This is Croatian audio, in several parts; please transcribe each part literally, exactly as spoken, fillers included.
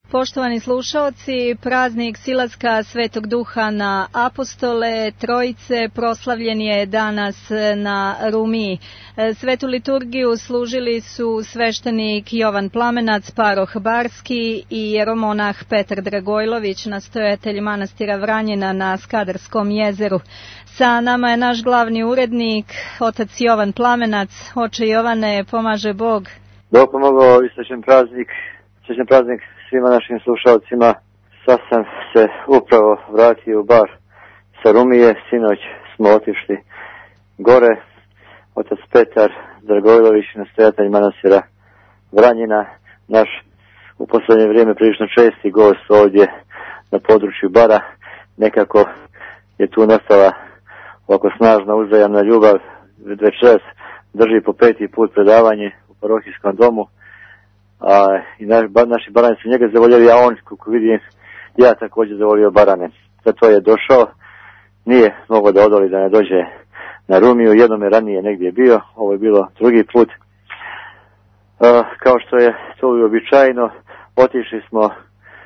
Poštovani slušaoci, praznik silaska Svetog Duha na apostole Trojice proslavljen je danas na Rumiji. Svetu liturgiju služili su sveštenik Jovan Plamenac, paroh Barski i jeromonah Petar Dragojlović, nastojatelj manastira Vranjina na Skadarskom jezeru. Sa nama je naš glavni urednik, otac Jovan Plamenac. Oče Jovane, pomaže Bog. Bog pomogao i srećan praznik, srećan praznik svima našim slušalcima. Sad sam se upravo vratio u bar sa Rumije, sinoć smo otišli gore. Otac Petar Dragojlović, nastojatelj manastira Vranjina, naš u posljednje vrijeme prilično česti gost ovdje na području bara. Nekako je tu nastala ovako snažna uzajamna ljubav. Večeras drži po peti put predavanje u parohijskom domu. A, i naš, ba, naši barani su njega zavoljeli, a on, kako vidim, ja također zavolio barane. Zato je došao, nije mogao da odoli da ne dođe na Rumiju, jednom je ranije negdje bio, ovo je bilo drugi put. A, kao što je to uobičajeno, otišli smo a,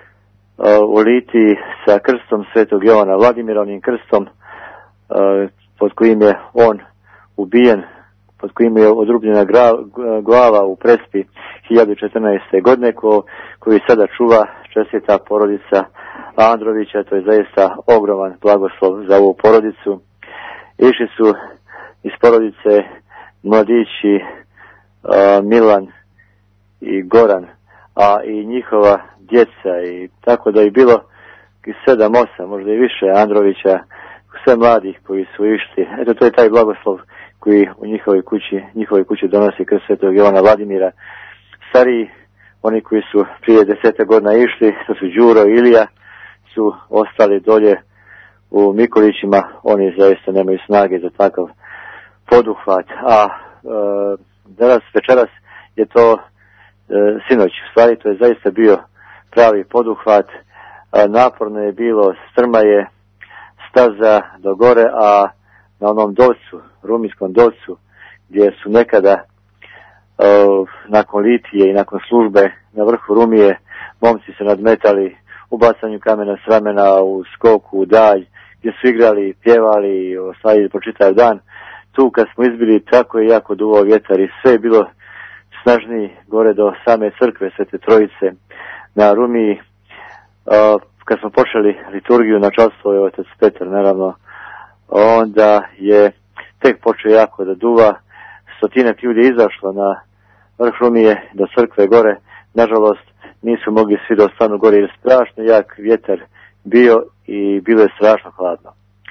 u Litiji sa krstom Svetog Jovana Vladimira, onim krstom a, pod kojim je on ubijen, pod kojim je odrubljena glava u Prespi hiljadu četrnaeste. godine, ko, koju sada čuva čestita porodica Androvića. To je zaista ogroman blagoslov za ovu porodicu. Išli su iz porodice mladići uh, Milan i Goran, a i njihova djeca, i tako da je bilo sedam, osam, možda i više Androvića, sve mladih koji su išli. Eto, to je taj blagoslov koji u njihovoj kući, njihovoj kući donosi krst Svetog Jovana Vladimira. Stariji, oni koji su prije deseta godina išli, to su Đuro i Ilija, su ostali dolje u Mikulićima. Oni zaista nemaju snage za takav poduhvat. A e, danas, večeras je to e, sinoć, u stvari to je zaista bio pravi poduhvat. E, naporno je bilo, strma je staza do gore, a na onom dolcu, rumijskom dolcu, gdje su nekada uh, nakon litije i nakon službe na vrhu Rumije momci se nadmetali u bacanju kamena s ramena, u skoku, u dalj, gdje su igrali, pjevali i oslavili po čitav dan. Tu kad smo izbili, tako je jako duvao vjetar i sve je bilo snažniji gore do same crkve Svete Trojice na Rumiji. Uh, kad smo počeli liturgiju, na častvo je otac Petar, naravno, onda je tek počeo jako da duva. Stotinak ljudi je izašlo na vrh Rumije do crkve gore. Nažalost, nisu mogli svi da ostanu gore jer strašno jak vjetar bio i bilo je strašno hladno.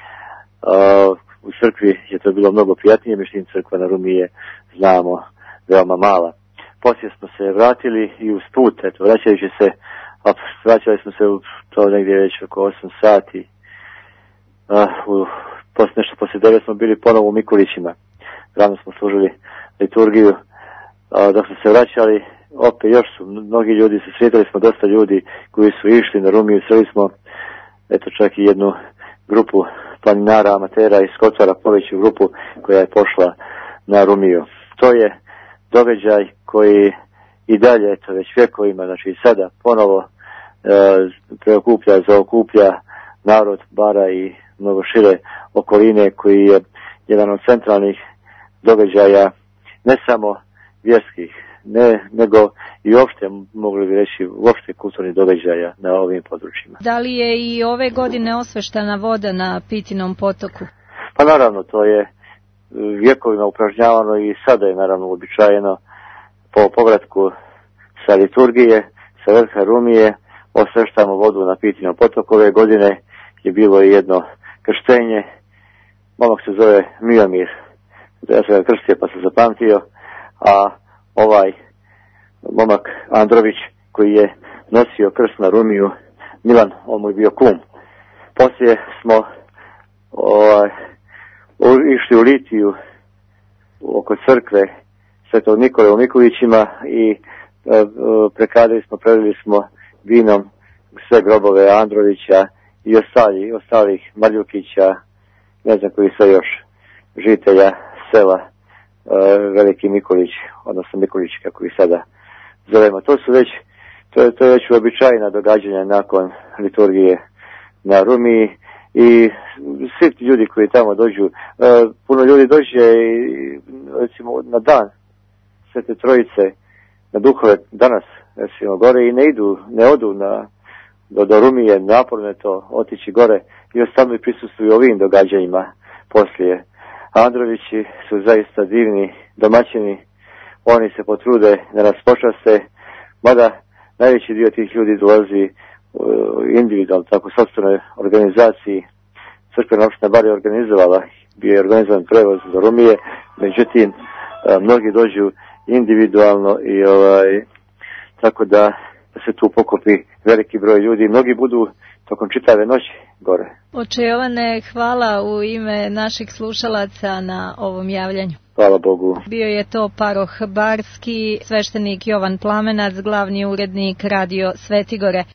Uh, u crkvi je to bilo mnogo prijatnije, međutim crkva na Rumiji je, znamo, veoma mala. Poslije smo se vratili i uz put, eto, vraćajući se, vraćali smo se u to negdje već oko osam sati. Uh, u Poslije nešto poslije devet smo bili ponovo u Mikulićima. Rano smo služili liturgiju. A, dok smo se vraćali, opet još su mnogi ljudi, se sretali smo dosta ljudi koji su išli na Rumiju. Sreli smo, eto, čak i jednu grupu planinara, amatera iz Skotvara, poveću grupu koja je pošla na Rumiju. To je događaj koji i dalje, eto, već vjekovima, znači i sada ponovo e, preokuplja, zaokuplja narod bara i mnogo šire okoline, koji je jedan od centralnih događaja, ne samo vjerskih, ne, nego i uopšte, mogli bi reći, uopšte kulturnih događaja na ovim područjima. Da li je i ove godine osveštana voda na Pitinom potoku? Pa naravno, to je vjekovima upražnjavano i sada je naravno uobičajeno po povratku sa liturgije, sa vrha Rumije, osveštamo vodu na Pitinom potoku. Ove godine je bilo jedno krštenje. Momak se zove Miomir. Ja sam ga krstio pa sam zapamtio. A ovaj momak Andrović koji je nosio krst na Rumiju, Milan, on mu je bio kum. Poslije smo ovaj, išli u Litiju oko crkve Svetog Nikole u Mikulićima i e, prekadili smo, prelili smo vinom sve grobove Androvića i ostali, ostalih Marljukića, ne znam koji sve još žitelja sela e, Veliki Mikulić, odnosno Mikulić kako ih sada zovemo. To su već To je, to je već uobičajena događanja nakon liturgije na Rumiji i svi ti ljudi koji tamo dođu, e, puno ljudi dođe i recimo na dan Svete Trojice, na duhove danas recimo gore i ne idu, ne odu na, do, do Rumije, naporno je to otići gore i ostanu i prisustvuju ovim događanjima poslije. Androvići su zaista divni domaćini, oni se potrude da nas počaste, mada najveći dio tih ljudi dolazi individualno, tako sopstvenoj organizaciji. Crkvena opština bar je organizovala, bio je organizovan prevoz do Rumije, međutim mnogi dođu individualno i ovaj, tako da se tu pokupi veliki broj ljudi. Mnogi budu tokom čitave noći gore. Oče Jovane, hvala u ime naših slušalaca na ovom javljanju. Hvala Bogu. Bio je to paroh Barski, sveštenik Jovan Plamenac, glavni urednik Radio Svetigore.